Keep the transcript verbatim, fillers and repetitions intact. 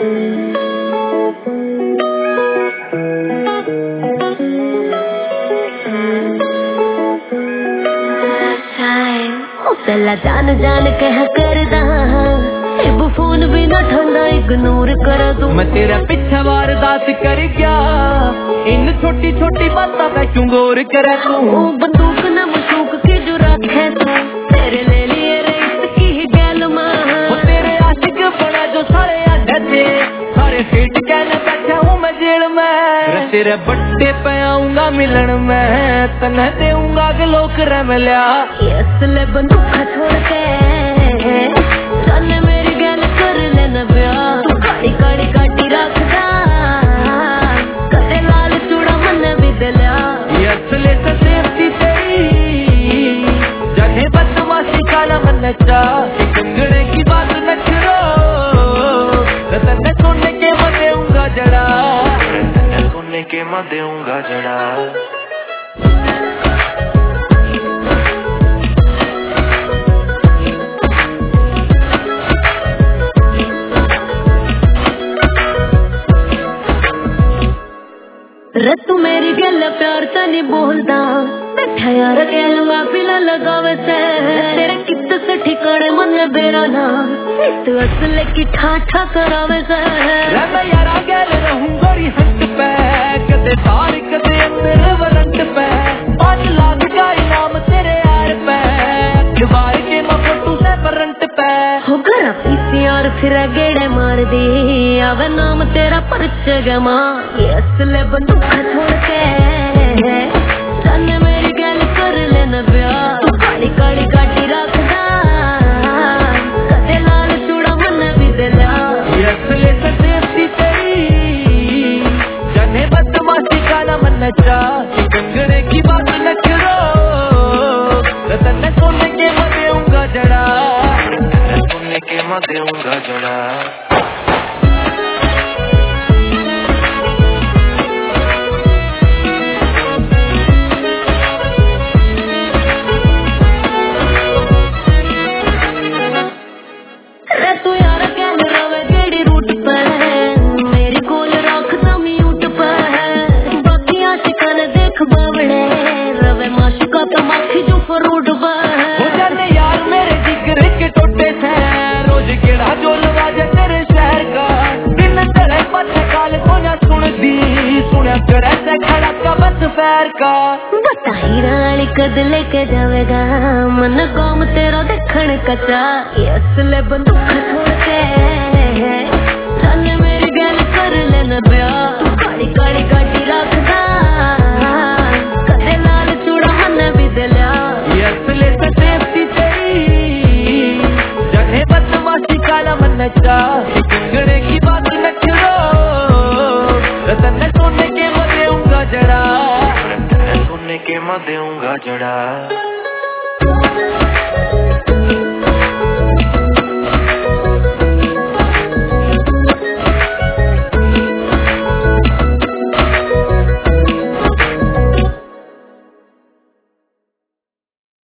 पहला जान जान कह करदा अब फोन भी ना ठंडा इग्नोर कर दूं मैं तेरा पीछे वारदात कर गया इन छोटी छोटी बातों पे क्यों गौर करे तू ओ बंदूक ना मशूक के जो रखे तू तेरे ले लिए रेस की ही गैल मां वो तेरे आशिक बड़ा जो सारे आधे थे सारे सीट कहने बैठा हूँ मैं जेल में तेरे बट्टे पे आऊंगा मिलन में तन्हे देऊंगा गलो कर मिलिया असले बंदूक छोड़ के जाने मेरी गैल कर लेना ब्याह तू काली काली काटी रखदा कदे लाल चूड़ा मन भी दिलिया असले से सेफ्टी तेरी जगह बदमाशी काला मन चा कंगड़े की बात न करो तन्ने सोने के मैं देऊंगा जड़ा तन्ने सोने के मैं देऊंगा जड़ा रे तू मेरी गल प्यार से नहीं बोलदा बैठा यार गल मैं पिला लगावे से तेरे कित से ठिकाने मन बेरा ना तू असले की ठाठा करावे से रे मैं यारा गल रहूं गोरी हंस पे कदे तार कदे अंदर वरंट पे पांच लाख का इनाम तेरे यार पे अखबार के मैं फोटो से वरंट पे हो घर पीसीआर फिर गेड़े मार दी आवे नाम तेरा परिचय गमा ये असले बंदूक छोड़ के जाने मेरी गल कर लेना ब्याह तू काली काली काटी रखदा कदे लाल चूड़ा मन भी दिलिया ये असले से सेफ्टी तेरी जाने बदमाशी काला मन चा कंगड़े की बात न करो तन्ने सोने के मैं देऊंगा जड़ा सोने के मैं देऊंगा जड़ा बताही कद लेके जावेगा मन कौम तेरा देखण कच्चा ये असले बंदूक छोड़ के जाने मेरी गल कर लेना ब्याह तू काली काली काटी रखदा कदे लाल चूड़ा मन भी दिलिया ये असले से सेफ्टी तेरी जगह बदमाशी काला मन चा कंगड़े की बात न करो तन्ने सोने के मैं देऊंगा जड़ा सोने के मैं देऊंगा जड़ा।